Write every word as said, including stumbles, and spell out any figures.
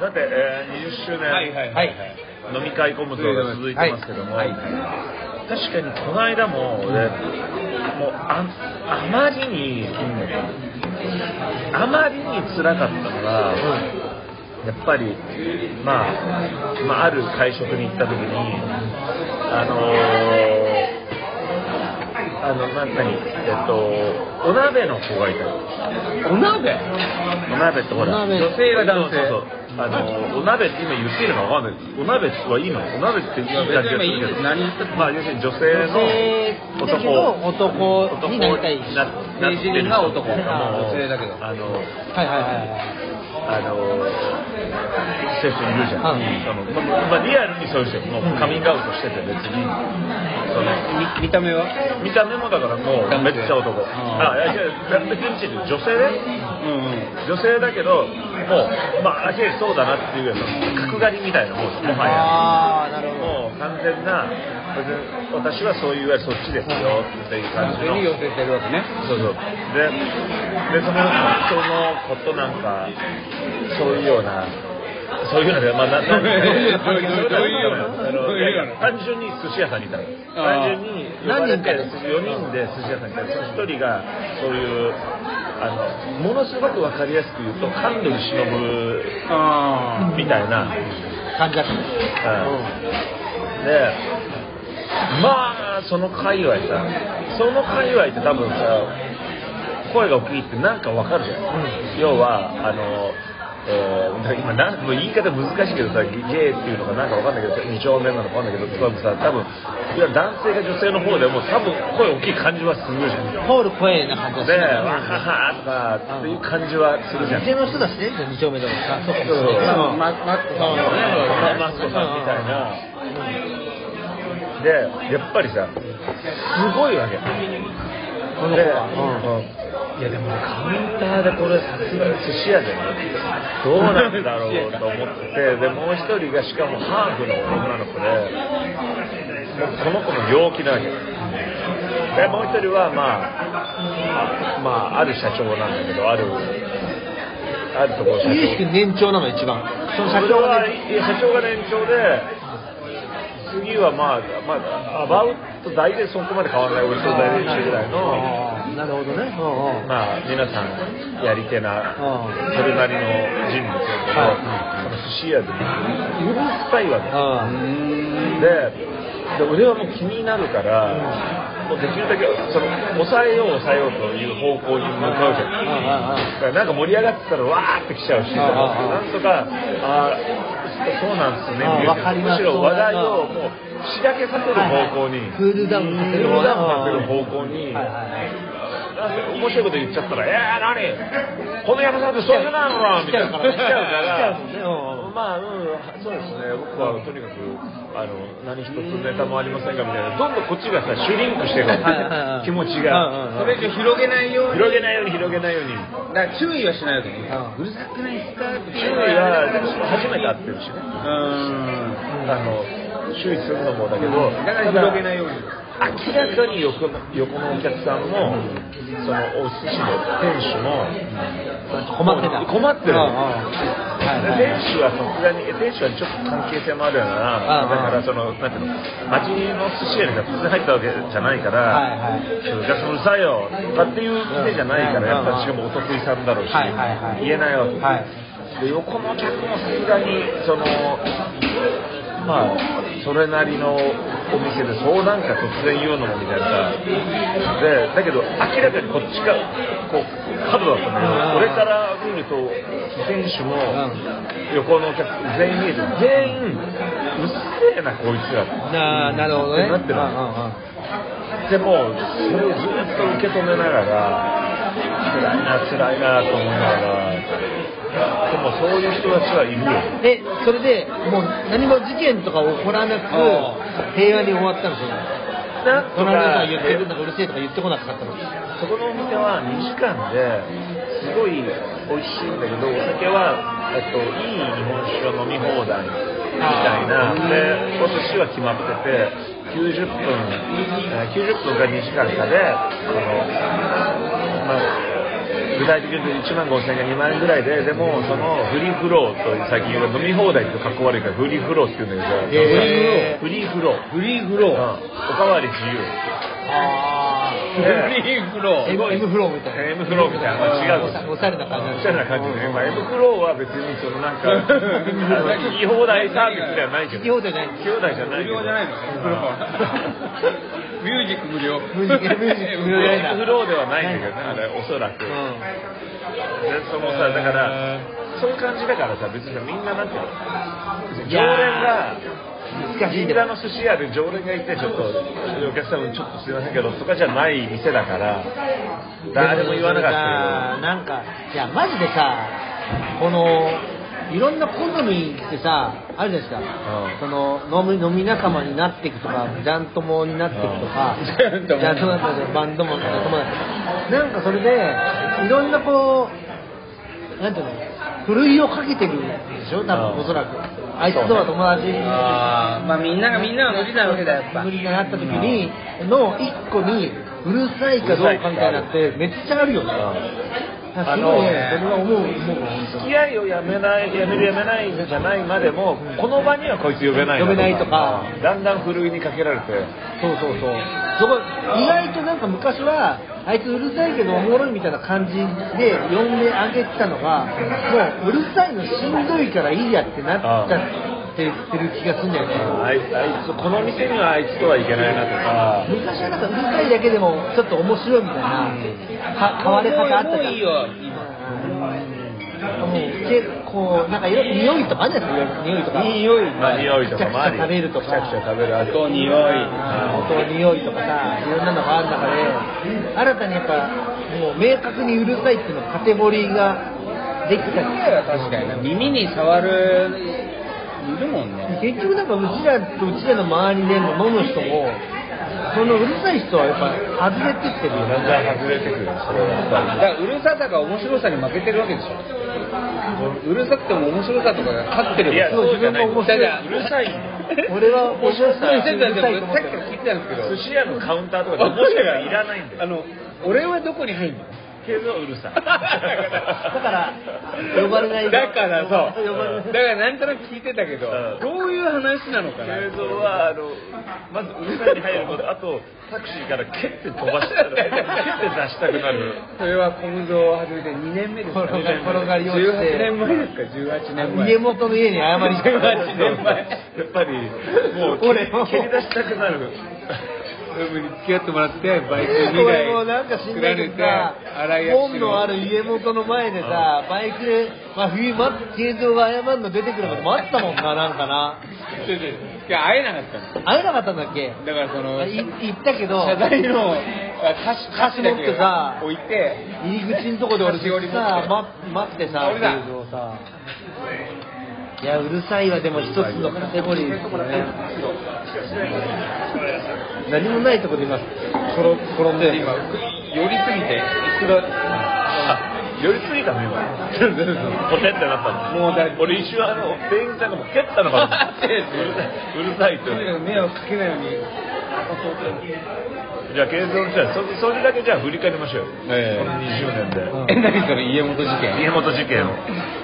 さて、えー、にじゅっしゅうねん、 はいはいはい、 飲み会コムゾが続いてますけども、はいはい、確かにこの間も俺、もう あ, あまりに、うん、あまりに辛かったのが、うん、やっぱり、まあ、まあ、ある会食に行った時に、あのー、あの、な、なに、えっと、お鍋の子がいた。 お鍋？ お鍋ってほら、 女性が男性。 そうそうそう。あの、お鍋って今言ってるのわかんない。お鍋はいいの？お鍋って言いたいけど。 いいです。何言ってまあ、要するに女性の男。男になりたい。 な、なってるが男。 女性だけど。 あの、 はいはいはい。 あのそういう人いるじゃん、うん、そのまあ、リアルにそういう人もうカミングアウトしてて別にその見, 見た目は見た目もだからもうめっちゃ男、ああいや別に女性ね、うんうん、女性だけどもうまあ明らかにそうだなっていうような角刈りみたいなもうもはや、あなるほど、もう完全な私はそういういわゆるそっちですよっていう感じのに寄せてるわけね。 そうそうででそのそのことなんかそういうようなそういうのでまあなん単純に寿司屋さんにいたの。単純に何人かでよにんで寿司屋さんにいたの。そのひとりがそういうあのものすごくわかりやすく言うと感度に忍ぶみたいな感じだった。 でまあその界隈さその界隈って多分さ声が大きいってなんかわかるじゃん、うん、要はあの、えー、今なんもう言い方難しいけどさゲイっていうのがなんかわかんないけど二丁目なのかわかんないけど多分さ多分いや男性が女性の方でも多分声大きい感じはするじゃん。 通る声な感じでわははとかっていう感じはするじゃん。 店の人だしね二丁目でもさそうかそうそうマツコさんマツコさんみたいなでやっぱりさすごいわけこの子は、うんうん、いやでもカウンターでこれさすがに寿司屋でねどうなんだろうと思っててでもう一人がしかもハーフの女の子でもうこの子も陽気なわけでもう一人はまあまあある社長なんだけどあるあるところ社長ゆうしく年長なの一番その社長が社長が年長で次はまあ、まあ、アバウト大でそこまで変わらない俺と大で一緒ぐらいのなるほどねまあ皆さんやり手なそれなりの人物だけど、その寿司屋でうるさいわけでで俺はもう気になるからもうできるだけその抑えよう抑えようという方向に向かうじゃん。だからなんか盛り上がってたらわーってきちゃうしなんとかあそうなんですねむしろ話題をもうしらけさせる方向にクールダウンさせる方向に面白いこと言っちゃったら「えー何この山さんってそういうなの?」みたいな来ちゃうからまあうんそうですね僕はとにかくあの何一つネタもありませんがみたいなどんどんこっちがさシュリンクしてる気持ちがそれ以上広げないように広げないように広げないようにだから注意はしないわけねうるさくないですかって注意は初めて会ってるしねあの注意するのもだけどだから広げないように明らかに横の、横のお客さんも、うん、そのお寿司の店主も、 うん、困ってた困ってる、店主はさすがに店主はちょっと関係性もあるよなだからそのなんていうの町の寿司屋に突然入ったわけじゃないから、はいはい、お客さんうるさいよとかっていう店じゃないからやっぱりしかもお得意さんだろうし、はいはいはい、言えないわけ、はい、で横の客もさすがにそのまあそれなりのお店でそうなんか突然言うのもみたいなでだけど明らかにこっちがこう角だったんだけど俺から見ると店主も横のお客全員見えて全員うっせえなこいつらななるほどねってなってるでもそれをずっと受け止めながら辛いな辛いなと思いながらでもそういう人たちはいるよえそれでもう何も事件とか起こらなく平和に終わったんですよなんとか言ってるんだかうるせえとか言ってこなかったのそこのお店はにじかんですごい美味しいんだけどお酒は、えっと、いい日本酒を飲み放題みたいなでお寿司は決まっててきゅうじゅっぷんきゅうじゅっぷんかにじかんかであの、まあ、 具体的に言うといちまんごせんえんがにまんえんぐらいで、でもそのフリーフローと最近言う飲み放題ってかっこ悪いからフリーフローって言うんだけど、 えー、 フリーフローフリーフロー、うん、 おかわり自由。 ああ、 フリーフロー M, M フローみたいな M フローみたいな、まあ、違うおしゃれな感じ、 おしゃれな感じで、ね、まあ、M フローは別にそのなんか聞き放題サービスではないけど、 聞き放題じゃない、 聞き放題じゃないけど、 無料じゃないのミュージック無料、 ミュージック無料じゃない M フローではないんだけどね、あれおそらく、うん、でそのさ、だからそういう感じだからさ、別にみんななんていうの、常連が難しい銀座の寿司屋で常連がいてちょっとお客さんちょっとすいませんけどとかじゃない店だから誰も言わなかったけど、 なんかいやマジでさ、このいろんな好みってさあるじゃないですか、うん、その飲み飲み仲間になっていくとか、ジャン友になっていくとか、うん、ジャン友バンドも友達なんかそれでいろんなこうなんていうの、ふるいをかけてるでしょ多分、おそらくあいつとは友達、 あー、まあみんながみんなが無理なわけだよ、やっぱ無理になった時にの一個にうるさいかどうかみたいなってめっちゃあるよね。 あのね、それは思う、思う。付き合いをやめない、やめるやめないじゃないまでも、この場にはこいつ呼べない呼べないとか、 だんだんふるいにかけられて、 そうそうそう。そこ意外となんか昔はあいつうるさいけどおもろいみたいな感じで呼んであげてたのが、もううるさいのしんどいからいいやってなっちゃってる気がするんだよね。 あいつ、あいつこの店にはあいつとはいけないなとか。 昔はなんかうるさいだけでもちょっと面白いみたいな、うん、変わり方あったじゃん。 いいよもう結構なんかいろいろ匂いとかあるじゃないですか、匂いとか匂い、 まあ、匂いとかもあり、 食べるとか、 くしゃくしゃ食べる音匂い、 音匂いとかさ、いろんなのがある中で新たにやっぱもう明確にうるさいっていうのカテゴリーができたり、 確かにね、耳に触るいるもんね。 結局なんかうちらとうちらの周りでの飲む人もそのうるさい人はやっぱ外れてってるよ。 だんだん外れてくる。それはやっぱり。 だからうるささが面白さに負けてるわけでしょ。うるさくても面白さとかが勝ってる。 いや、そうじゃない。うるさい。 俺は面白さ。 さっきから聞いてたんですけど、 寿司屋のカウンターとか面白さがいらないんだよ。 あの俺はどこに入るの？ けどうるさい。だから呼ばれない。 だからそう。だからなんとなく聞いてたけど、うん、どういう話なのかな。 映像はあのまずうるさいに入ること、あとタクシーから蹴って飛ばしたら、蹴って出したくなる。 それは小無造を始めてにねんめですか。 転がり落ちて。 じゅうはちねんまえですか。じゅうはちねんまえ。 家元の家に謝りに来た。 じゅうはちねんまえ。 やっぱりもう蹴り出したくなる。 付き合ってもらってバイクにだいもうなんか死んだけどさ、本のある家元の前でさ、バイクで、まあ、冬待って慶三が謝るの出てくるまで待ったもんな、なんかな。 いや会えなかったの。 会えなかったんだっけ。 だからその行ったけど謝罪の歌詞持ってさ置いて入り口のとこで俺さ待ってさ、慶三さ。いやうるさいはでも一つのカテゴリーですよね。何もないところで今転んで今寄りすぎていくらあ寄りすぎたの今ポテってなったの。もうだ俺一瞬あの店員さんがもう蹴ったのかなうるさいって迷惑かけないように。 じゃあ継続じゃあ そ, それだけじゃあ振り返りましょうよ、えー、このにじゅうねんで。 え何それ家元事件家元事件を